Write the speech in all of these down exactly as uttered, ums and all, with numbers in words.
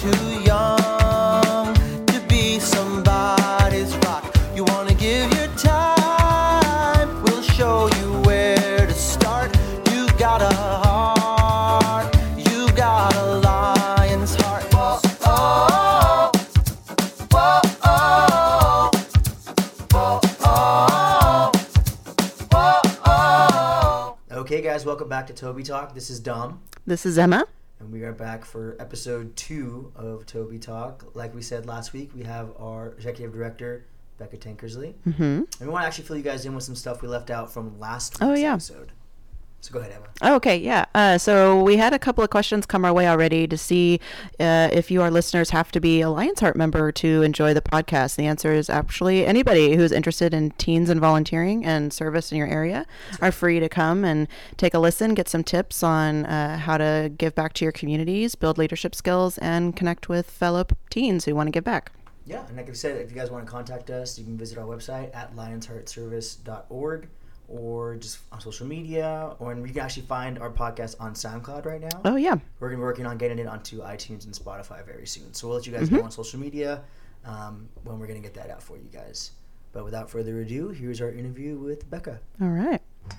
too young to be somebody's rock. You want to give your time, we'll show you where to start. You got a heart, you got a lion's heart. Whoa, oh, whoa, oh, whoa, oh, whoa, oh. Okay, guys, welcome back to Toby Talk. This is Dom. This is Emma. And we are back for episode two of Toby Talk. Like we said last week, we have our executive director, Becca Tankersley. Mm-hmm. And we want to actually fill you guys in with some stuff we left out from last week's oh, yeah. episode. So go ahead, Emma. Oh, okay, yeah. Uh, so we had a couple of questions come our way already to see uh, if you, our listeners, have to be a Lion's Heart member to enjoy the podcast. The answer is actually anybody who's interested in teens and volunteering and service in your area are free to come and take a listen, get some tips on uh, how to give back to your communities, build leadership skills, and connect with fellow teens who want to give back. Yeah, and like I said, if you guys want to contact us, you can visit our website at lions heart service dot org. Or just on social media, or and you can actually find our podcast on SoundCloud right now. Oh, yeah. We're going to be working on getting it onto iTunes and Spotify very soon. So we'll let you guys Mm-hmm. know on social media um, when we're going to get that out for you guys. But without further ado, here's our interview with Becca. All right.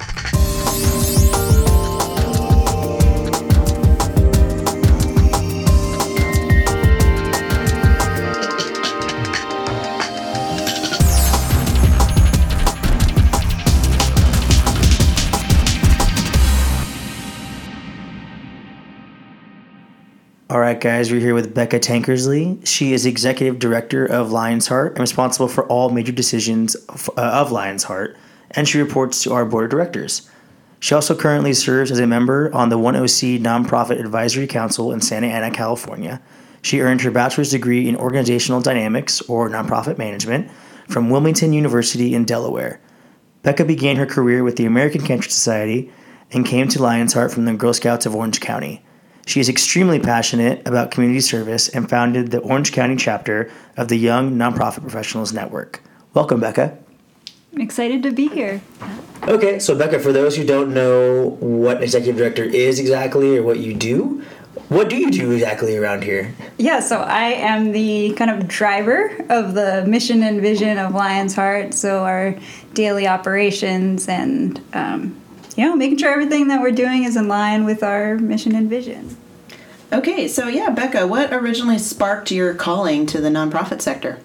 All right, guys, we're here with Becca Tankersley. She is Executive Director of Lion's Heart and responsible for all major decisions of, uh, of Lion's Heart, and she reports to our Board of Directors. She also currently serves as a member on the one O C Nonprofit Advisory Council in Santa Ana, California. She earned her bachelor's degree in Organizational Dynamics, or Nonprofit Management, from Wilmington University in Delaware. Becca began her career with the American Cancer Society and came to Lion's Heart from the Girl Scouts of Orange County. She is extremely passionate about community service and founded the Orange County chapter of the Young Nonprofit Professionals Network. Welcome, Becca. I'm excited to be here. Okay, so Becca, for those who don't know what executive director is exactly or what you do, what do you do exactly around here? Yeah, so I am the kind of driver of the mission and vision of Lion's Heart, so our daily operations and um, you know, making sure everything that we're doing is in line with our mission and vision. Okay, so yeah, Becca, what originally sparked your calling to the nonprofit sector?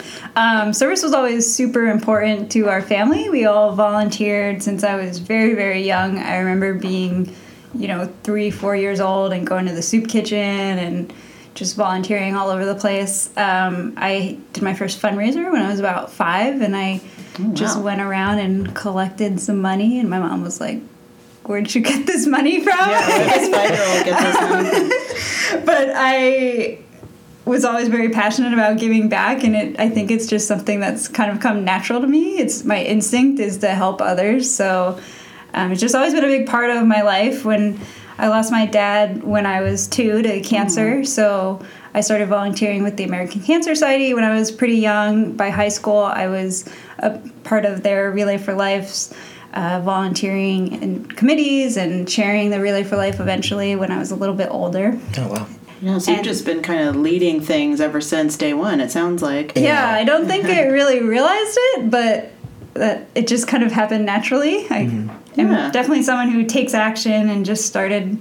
Um, service was always super important to our family. We all volunteered since I was very, very young. I remember being, you know, three, four years old and going to the soup kitchen and just volunteering all over the place. Um, I did my first fundraiser when I was about five, and I oh, wow. just went around and collected some money, and my mom was like, where'd you get this money from? Yeah, where does five-year-old get this money from? But I was always very passionate about giving back, and it, I think it's just something that's kind of come natural to me. It's my instinct is to help others, so um, it's just always been a big part of my life. When I lost my dad when I was two to cancer, mm. so I started volunteering with the American Cancer Society when I was pretty young. By high school, I was a part of their Relay for Life's uh, volunteering in committees and chairing the Relay for Life eventually when I was a little bit older. Oh, wow. Yeah, so and, you've just been kind of leading things ever since day one, it sounds like. Yeah, I don't think I really realized it, but that it just kind of happened naturally. I mm-hmm. am yeah. definitely someone who takes action and just started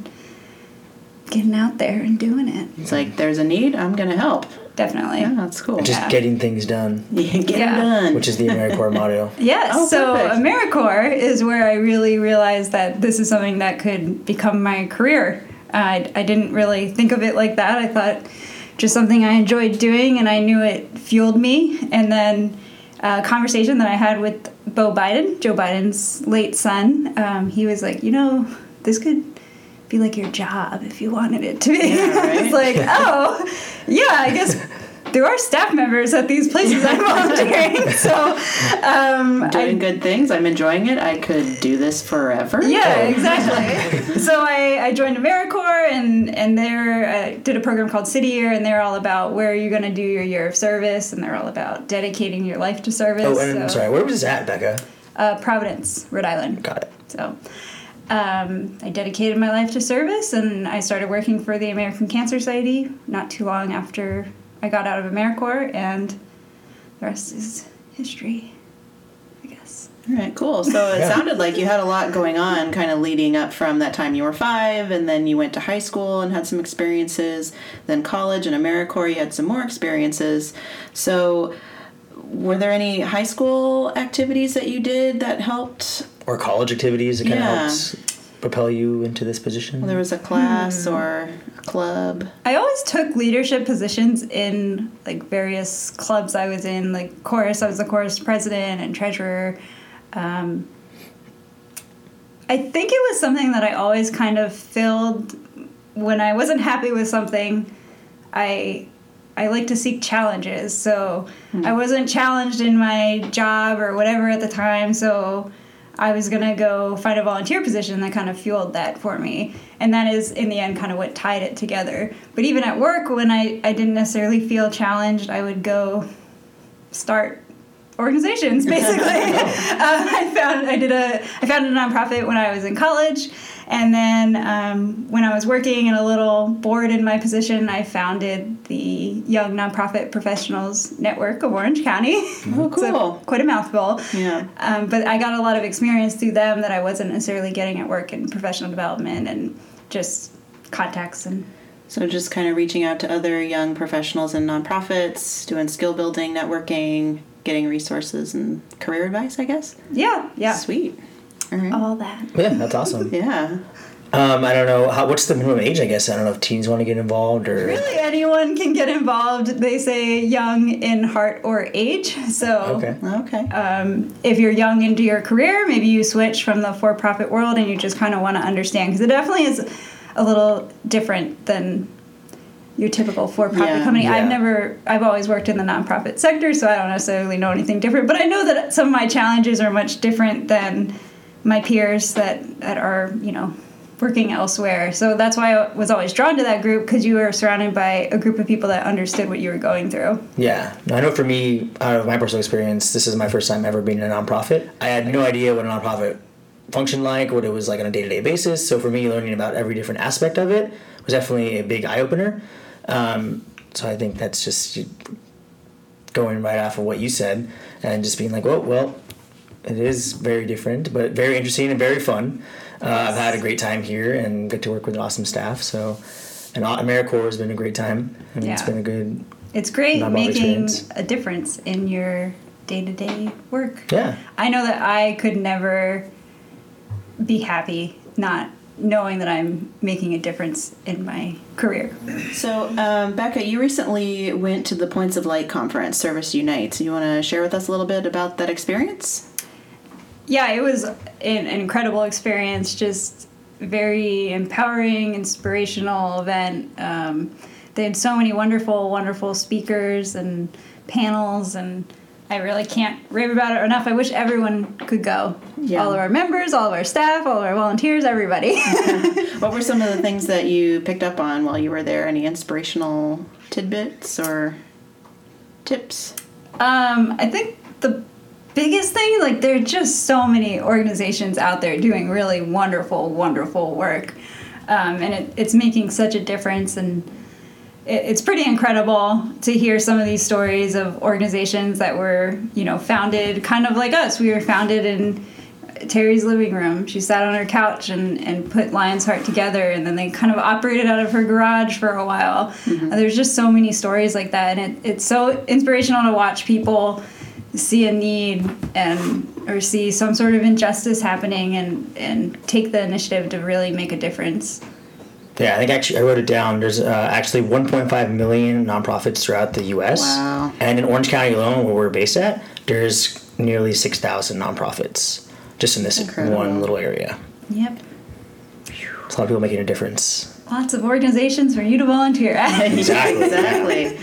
getting out there and doing it. It's like, there's a need, I'm going to help. Definitely. Yeah, that's cool. Just yeah. getting things done. Yeah, get yeah. it done. Which is the AmeriCorps motto. Yes. Oh, so perfect. AmeriCorps is where I really realized that this is something that could become my career. Uh, I, I didn't really think of it like that. I thought just something I enjoyed doing, and I knew it fueled me. And then a conversation that I had with Beau Biden, Joe Biden's late son, um, he was like, you know, this could be like your job if you wanted it to be. Yeah, right? I was like, oh, yeah, I guess there are staff members at these places I'm volunteering. So, um, doing I, good things. I'm enjoying it. I could do this forever. Yeah, exactly. So I, I joined AmeriCorps, and and there uh, did a program called City Year, and they're all about where you're going to do your year of service, and they're all about dedicating your life to service. Oh, and so, I'm sorry, where was this at, Becca? Uh, Providence, Rhode Island. Got it. So, um, I dedicated my life to service, and I started working for the American Cancer Society not too long after I got out of AmeriCorps, and the rest is history, I guess. All right, cool. So it Yeah. sounded like you had a lot going on kind of leading up from that time you were five, and then you went to high school and had some experiences, then college and AmeriCorps, you had some more experiences. So were there any high school activities that you did that helped? Or college activities that kind of Yeah. helps propel you into this position? There was a class or a club. I always took leadership positions in like various clubs I was in, like chorus. I was the chorus president and treasurer. Um, I think it was something that I always kind of filled when I wasn't happy with something. I I like to seek challenges, so I wasn't challenged in my job or whatever at the time, so I was going to go find a volunteer position that kind of fueled that for me. And that is, in the end, kind of what tied it together. But even at work, when I, I didn't necessarily feel challenged, I would go start organizations, basically. uh, I found I did a I founded a nonprofit when I was in college, and then um, when I was working in a little board in my position, I founded the Young Nonprofit Professionals Network of Orange County. Oh, It's a- cool. quite a mouthful. Yeah. Um, but I got a lot of experience through them that I wasn't necessarily getting at work in professional development and just contacts and. So just kind of reaching out to other young professionals and nonprofits, doing skill building, networking, getting resources and career advice, I guess. Yeah, yeah. Sweet. All right. All that. Yeah, that's awesome. Yeah. Um, I don't know how. What's the minimum age? I guess I don't know if teens want to get involved or. Really, anyone can get involved. They say young in heart or age. So Okay. Okay. um, if you're young into your career, maybe you switch from the for-profit world and you just kind of want to understand, because it definitely is a little different than your typical for-profit Yeah. company. Yeah. I've never, I've always worked in the nonprofit sector, so I don't necessarily know anything different. But I know that some of my challenges are much different than my peers that, that are, you know, working elsewhere. So that's why I was always drawn to that group, because you were surrounded by a group of people that understood what you were going through. Yeah, I know for me, out of my personal experience, this is my first time ever being in a nonprofit. I had no idea what a nonprofit functioned like, what it was like on a day-to-day basis. So for me, learning about every different aspect of it was definitely a big eye-opener. Um, so I think that's just going right off of what you said and just being like, well, well, it is very different, but very interesting and very fun. Uh, I've had a great time here and get to work with an awesome staff. So, and AmeriCorps has been a great time. I mean, it's Yeah. been a good, It's great Nonprofit making experience. a difference in your day-to-day work. yeah. I know that I could never be happy not knowing that I'm making a difference in my career. So, um, Becca, you recently went to the Points of Light conference, Service Unites. You want to share with us a little bit about that experience? Yeah, it was an, an incredible experience, just very empowering, inspirational event. Um, they had so many wonderful, wonderful speakers and panels, and I really can't rave about it enough. I wish everyone could go. Yeah. All of our members, all of our staff, all of our volunteers, everybody. What were some of the things that you picked up on while you were there? Any inspirational tidbits or tips? Um, I think the biggest thing, like, there are just so many organizations out there doing really wonderful, wonderful work. Um, and it, it's making such a difference. And it, it's pretty incredible to hear some of these stories of organizations that were, you know, founded kind of like us. We were founded in Terry's living room. She sat on her couch and, and put Lion's Heart together, and then they kind of operated out of her garage for a while. Mm-hmm. And there's just so many stories like that, and it, it's so inspirational to watch people see a need and or see some sort of injustice happening and, and take the initiative to really make a difference. Yeah, I think actually I wrote it down. There's uh, actually one point five million nonprofits throughout the U S Wow. And in Orange County alone, where we're based at, there's nearly six thousand nonprofits just in this Incredible. one little area. Yep. There's a lot of people making a difference. Lots of organizations for you to volunteer at. Exactly. Exactly.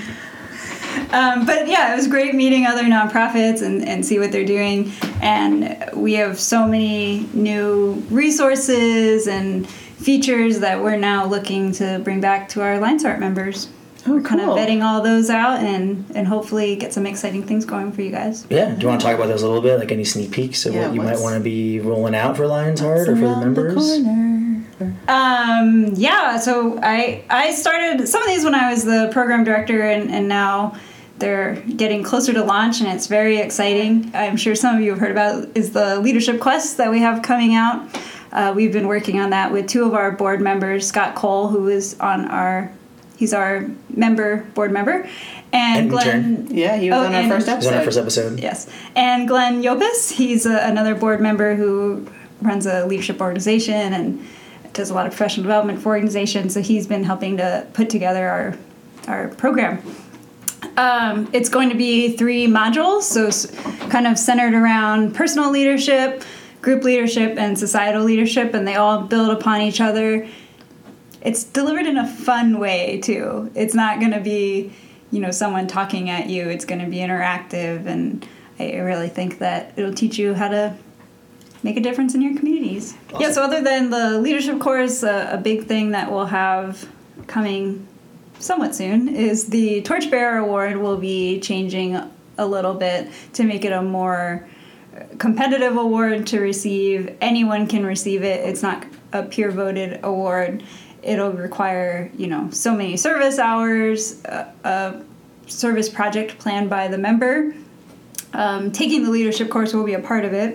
Um, but yeah, it was great meeting other nonprofits and, and see what they're doing. And we have so many new resources and features that we're now looking to bring back to our Lion's Heart members. Oh, we're kind of cool. vetting all those out and, and hopefully get some exciting things going for you guys. Yeah. Do you want to talk about those a little bit? Like any sneak peeks of Yeah, what you might what's- want to be rolling out for Lion's Heart or for the Around the members? corner. Um, yeah, so I I started some of these when I was the program director, and, and now they're getting closer to launch, and it's very exciting. I'm sure some of you have heard about is the Leadership Quest that we have coming out. Uh, we've been working on that with two of our board members, Scott Cole, who is on our, he's our member, board member, and, And Glenn. intern. Yeah, he was Oh, on our and- first It was episode. on our first episode. Yes. And Glenn Yopis, he's a, another board member who runs a leadership organization and does a lot of professional development for organizations. So he's been helping to put together our our program. Um, it's going to be three modules, so s- kind of centered around personal leadership, group leadership, and societal leadership, and they all build upon each other. It's delivered in a fun way too. It's not going to be, you know, someone talking at you. It's going to be interactive, and I really think that it'll teach you how to make a difference in your communities. Awesome. Yeah, so other than the leadership course, uh, a big thing that we'll have coming somewhat soon is the Torchbearer Award will be changing a little bit to make it a more competitive award to receive. Anyone can receive it. It's not a peer voted award. It'll require, you know, so many service hours, a, a service project planned by the member. Um, taking the leadership course will be a part of it.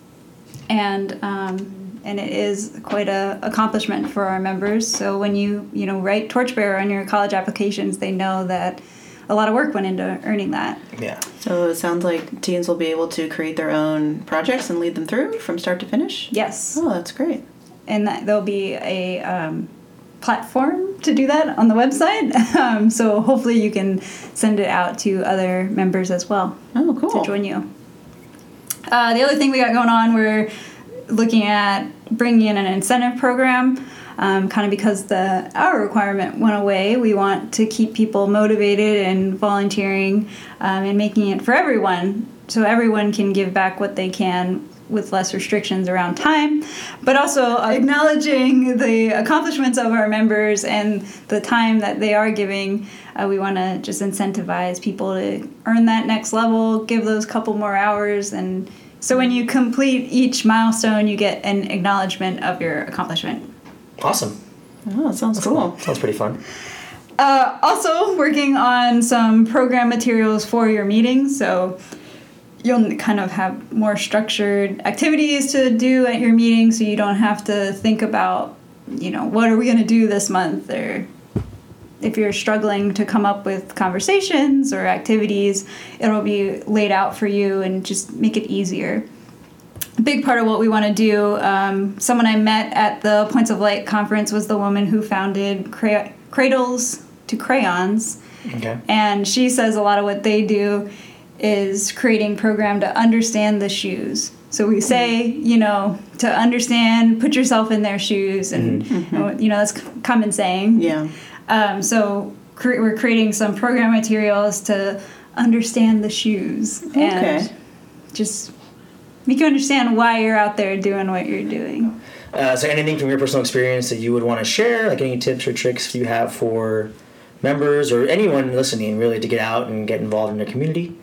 And um, and it is quite a accomplishment for our members. So when you you know write Torchbearer on your college applications, they know that a lot of work went into earning that. Yeah. So it sounds like teens will be able to create their own projects and lead them through from start to finish? Yes, Oh, that's great. and that there'll be a um, platform to do that on the website. Um, so hopefully you can send it out to other members as well Oh, cool. to join you. Uh, the other thing we got going on, we're looking at bringing in an incentive program. Um, kind of because the hour requirement went away, we want to keep people motivated and volunteering um, and making it for everyone, so everyone can give back what they can with less restrictions around time, but also acknowledging the accomplishments of our members and the time that they are giving. Uh, we want to just incentivize people to earn that next level, give those couple more hours, and so when you complete each milestone, you get an acknowledgement of your accomplishment. Awesome. Oh, that sounds cool. Sounds pretty fun. Uh, also, working on some program materials for your meetings, so you'll kind of have more structured activities to do at your meeting, so you don't have to think about, you know, what are we going to do this month, or if you're struggling to come up with conversations or activities, it'll be laid out for you and just make it easier. A big part of what we want to do, um, someone I met at the Points of Light conference was the woman who founded Cra- Cradles to Crayons. Okay. And she says a lot of what they do is creating program to understand the shoes. So we say, you know, to understand, put yourself in their shoes, and, Mm-hmm. you know, that's common saying. Yeah. Um, so cre- we're creating some program materials to understand the shoes and Okay. just make you understand why you're out there doing what you're doing. Uh, so anything from your personal experience that you would want to share, like any tips or tricks you have for members or anyone listening really to get out and get involved in their community?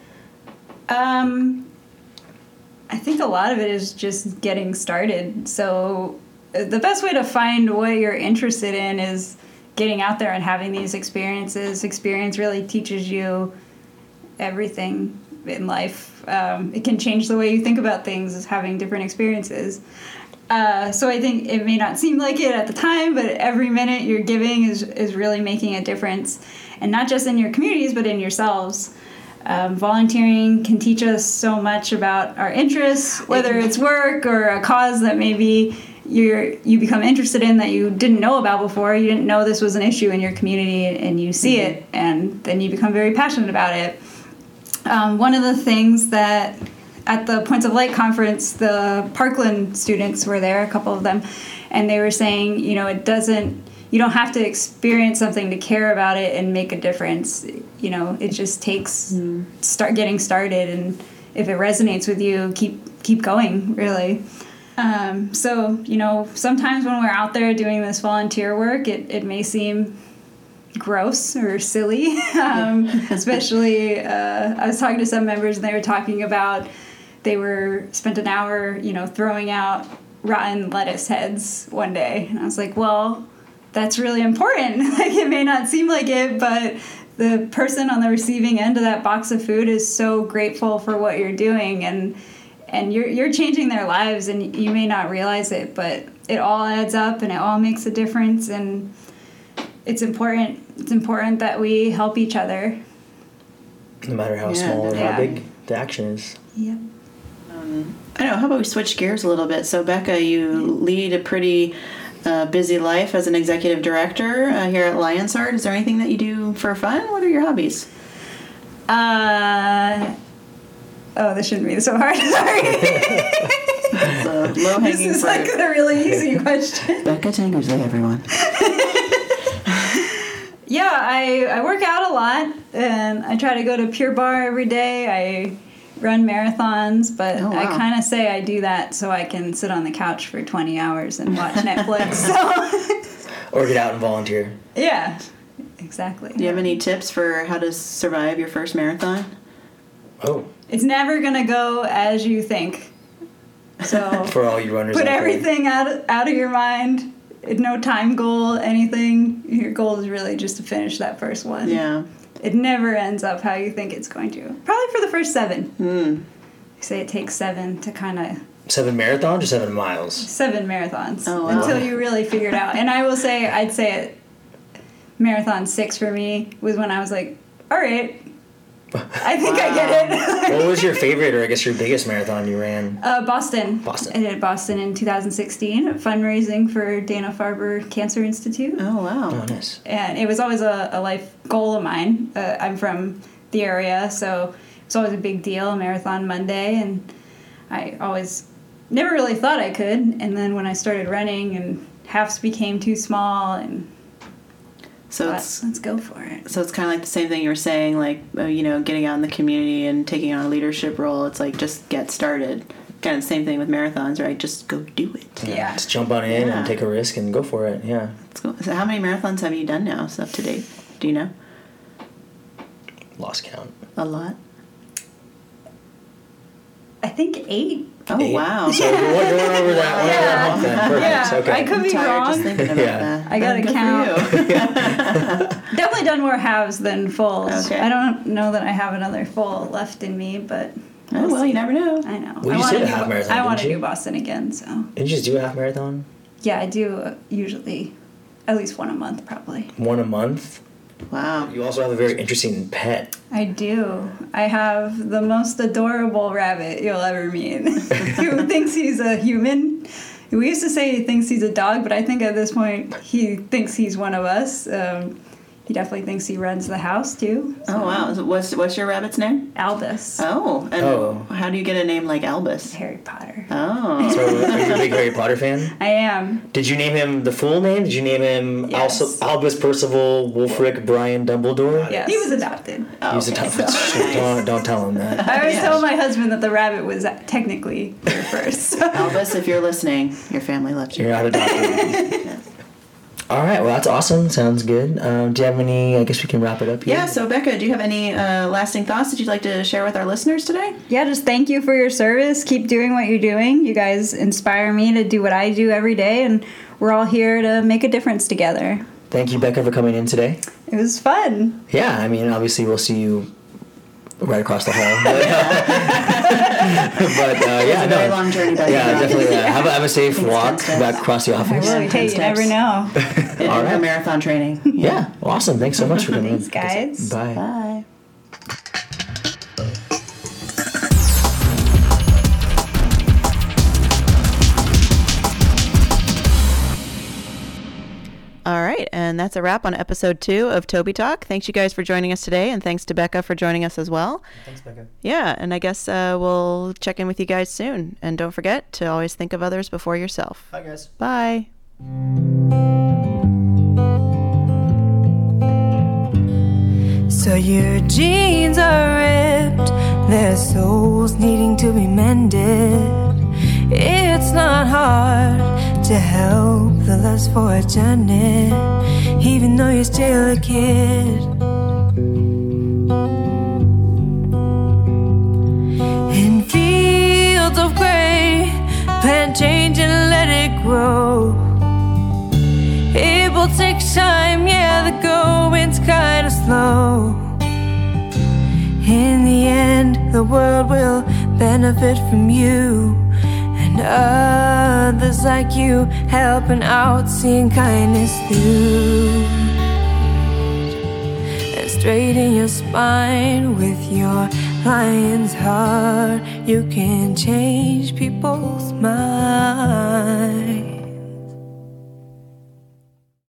Um, I think a lot of it is just getting started. So uh, the best way to find what you're interested in is getting out there and having these experiences. Experience really teaches you everything in life. Um, it can change the way you think about things, is having different experiences. Uh, so I think it may not seem like it at the time, but every minute you're giving is, is really making a difference. And not just in your communities, but in yourselves. Um, volunteering can teach us so much about our interests, whether it's work or a cause that maybe you're you become interested in that you didn't know about before. You didn't know this was an issue in your community, and you see mm-hmm. it, and then you become very passionate about it. Um, one of the things that at the Points of Light conference, the Parkland students were there, a couple of them, and they were saying, you know, it doesn't, you don't have to experience something to care about it and make a difference. You know, it just takes mm. start getting started, and if it resonates with you, keep keep going, really. Um, so, you know, sometimes when we're out there doing this volunteer work, it, it may seem gross or silly. um, especially, uh, I was talking to some members and they were talking about they were spent an hour, you know, throwing out rotten lettuce heads one day. And I was like, well, that's really important. Like, it may not seem like it, but the person on the receiving end of that box of food is so grateful for what you're doing, and and you're you're changing their lives, and you may not realize it, but it all adds up and it all makes a difference, and it's important. It's important that we help each other. No matter how Yeah, small or yeah. how big the action is. Yeah. Um, I don't know. How about we switch gears a little bit? So, Becca, you lead a pretty uh, busy life as an executive director uh, here at Lions Heart. Is there anything that you do for fun? What are your hobbies? Uh. Oh, this shouldn't be so hard. Sorry. It's a low This hanging is fruit. like a really easy question. Becca Tankersley, everyone. Yeah, I, I work out a lot, and I try to go to Pure Barre every day. I run marathons, but Oh, I wow. kind of say I do that so I can sit on the couch for twenty hours and watch Netflix. So, Or get out and volunteer. yeah, exactly. Do you have any tips for how to survive your first marathon? Oh, It's never going to go as you think. So for all you runners put out there. everything out of, out of your mind. No time goal, anything. Your goal is really just to finish that first one. Yeah. It never ends up how you think it's going to. Probably for the first seven. Mm. I say it takes seven to kind of Seven marathons or seven miles? seven marathons Oh, wow. until you really figure it out. And I will say, I'd say it, marathon six for me was when I was like, all right, I think I get it. What was your favorite, or I guess your biggest marathon you ran? uh, Boston. Boston. I did Boston in two thousand sixteen, fundraising for Dana-Farber Cancer Institute. Oh, wow. Oh, nice. And it was always a, a life goal of mine. Uh, I'm from the area, so it's always a big deal, Marathon Monday, and I always never really thought I could. And then when I started running, and halves became too small, and So thought, it's let's go for it. so it's kind of like the same thing you were saying, like, uh, you know, getting out in the community and taking on a leadership role. It's like, just get started. Kind of the same thing with marathons, right? Just go do it. Yeah. Just jump on in Yeah. and take a risk and go for it. Yeah. Let's go. So how many marathons have you done now, so up to date? Do you know? Lost count. A lot? I think eight. Oh, Eight. wow. So we're going over that one Yeah. of that Perfect. Yeah, Okay. I could I'm be tired wrong. just thinking about Yeah. that. I gotta Good for count. you. Definitely done more halves than fulls. Okay. I don't know that I have another full left in me, but Oh, well, you never know. I know. Well, I you wanna did a do, half marathon, I want to didn't you? do Boston again, so Didn't you just do a half marathon? yeah, I do uh, usually at least one a month, probably. One a month? Wow. You also have a very interesting pet. I do. I have the most adorable rabbit you'll ever meet, who thinks he's a human. We used to say he thinks he's a dog, but I think at this point he thinks he's one of us. Um, he definitely thinks he runs the house too. Oh, wow. So what's, what's your rabbit's name? Albus, Oh. And Oh. how do you get a name like Albus? Harry Potter. Oh. So, are you a big Harry Potter fan? I am. Did you name him the full name? Did you name him Yes. also Albus Percival Wulfric Brian Dumbledore? Yes. He was adopted. Oh, He's a okay. tough. don't, don't tell him that. I always Yeah. tell my husband that the rabbit was technically here first. Albus, if you're listening, your family loves you. You're not adopted. All right. Well, that's awesome. Sounds good. Um, do you have any? I guess we can wrap it up here. Yeah, so Becca, do you have any uh, lasting thoughts that you'd like to share with our listeners today? Yeah, just thank you for your service. Keep doing what you're doing. You guys inspire me to do what I do every day, and we're all here to make a difference together. Thank you, Becca, for coming in today. It was fun. Yeah. I mean, obviously, we'll see you right across the hall. But, but uh, yeah, a no. very long journey back. Yeah, to definitely. Uh, have, a, have a safe Thanks, walk Ken back across the I office. will. Hey, you never know. In All her right. marathon training. Yeah. Well, awesome. Thanks so much for coming Thanks, in. guys. Bye. Bye. All right, and that's a wrap on episode two of Toby Talk. Thanks you guys for joining us today, and thanks to Becca for joining us as well. Thanks, Becca. Yeah, and I guess uh, we'll check in with you guys soon. And don't forget to always think of others before yourself. Bye, guys. Bye. So your jeans are ripped, their soles needing to be mended. It's not hard to help the lust for a journey. even though you're still a kid. In fields of gray, plant change and let it grow. It will take time, yeah, the going's kinda slow. In the end, the world will benefit from you and others like you, helping out, seeing kindness through. And straighten your spine with your lion's heart. You can change people's minds.